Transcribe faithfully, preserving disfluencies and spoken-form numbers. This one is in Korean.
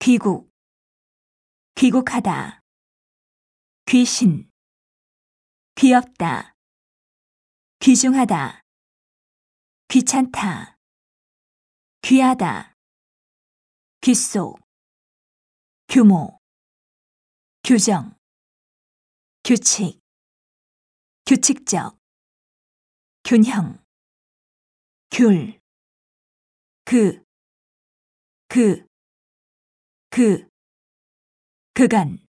귀국, 귀국하다. 귀신, 귀엽다. 귀중하다. 귀찮다. 귀하다. 귀속, 규모, 규정, 규칙, 규칙적, 균형, 귤, 그, 그, 그, 그간,